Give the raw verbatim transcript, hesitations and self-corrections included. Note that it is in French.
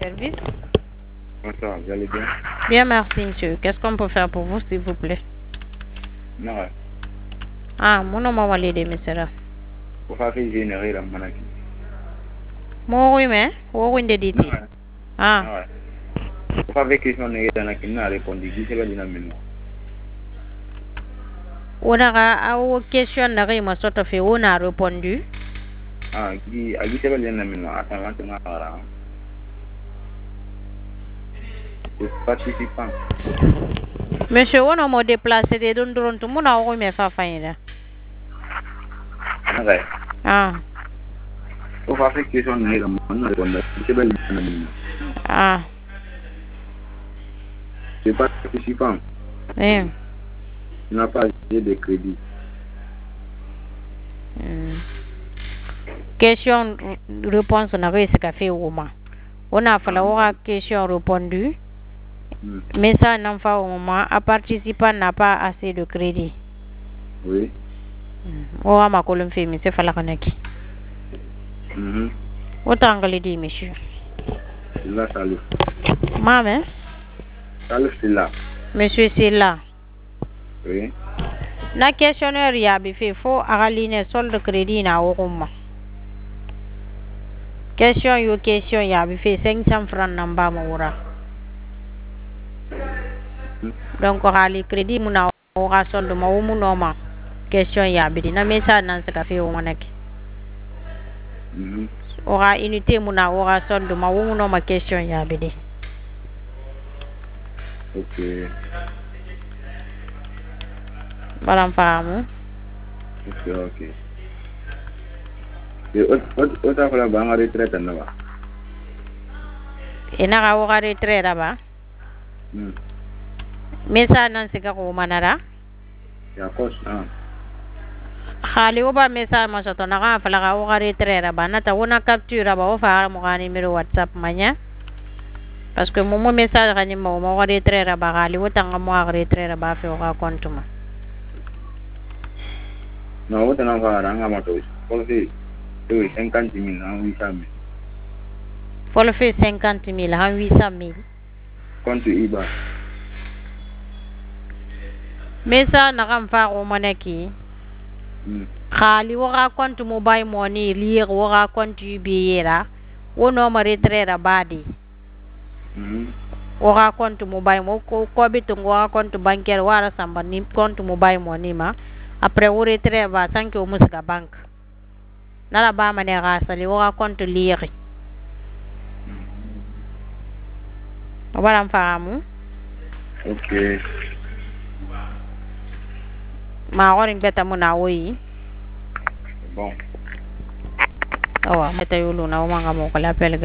service. Bonsoir, vous allez bien? Bien, merci, monsieur. Qu'est-ce qu'on peut faire pour vous, s'il vous plaît? Non, ouais. Ah, mon nom est Walid, monsieur. Vous avez généré la maladie. Moi, oui, mais, oui, oui, de Non, ouais. Ah. Non, ouais. Vous avez question de la qui n'a répondu. Qui c'est la dynamique? On a aux questions de ma sorte fait, on a répondu. Ah, qui a dit c'est la dynamique? Attends, maintenant, là. Les participants. Monsieur, on a m'a déplacé de don don tout mon a oui mais fa faïda. Ah, ouais. Ah. Vous avez question de la maladie. C'est la dynamique. Ah. Les participants. Oui. Il n'a pas de crédit. Mm. Question réponse on a réussi à faire au moins. On a fait la question répondue. Mm. Mais ça n'en fait au moment, un participant n'a pas assez de crédit. Oui. On a ma colonne fait, mais c'est pas la connecter. Mhm. Autant que le dit, monsieur. Là, salut. Maman? Salut, c'est là. Monsieur, c'est là. Oui. Na questionnaire y a fait faux à l'aligner solde de crédit na au moment. Question yo question y a fait cinq cents francs namba maura. Donc on les crédit muna aura solde ma ou munoma. Question y a bidi na message nan se ka fait o monek. Mhm. Aura unité muna aura solde ma ou munoma question y a bidi. Ok. Balam faamu. Ok, ok. Et autre fois, la banque retraite là-bas. Et na ka aura retraite là-bas. Hmm. Message nan se ka ko manara. Ya cause ah. Khali oba message ma soto na ka fala ka aura retraite là-bas na ta wona capture ba o fa mo ka numéro WhatsApp manya. Parce que mon message ka ni mo mo retraite là-bas khali wotanga mo retraite là-bas fe o ka compte ma. Non, on a pas ranga ma toi. Pour que tu cinquante mille en huit cent mille. Faut le faire cinquante mille en huit cent mille. Compte I B A. Mais ça na kam fa ko moneki. Hmm. Khali wo ka compte mobile money lire wo ka compte U B A ra. Wono ma retraite là-bas di. Mhm. Wo ka compte mobile mo ko ko bitungo ka compte bancaire wara samba ni compte mobile money ma. Après wo retraite ba sanke o musga bank. Na la ba mane ga sali wo ka compte lire. Wala fahamu. Ok. Ma warin beta muna woyi. Bon. Awa, meta yulu na umanga mo kala pel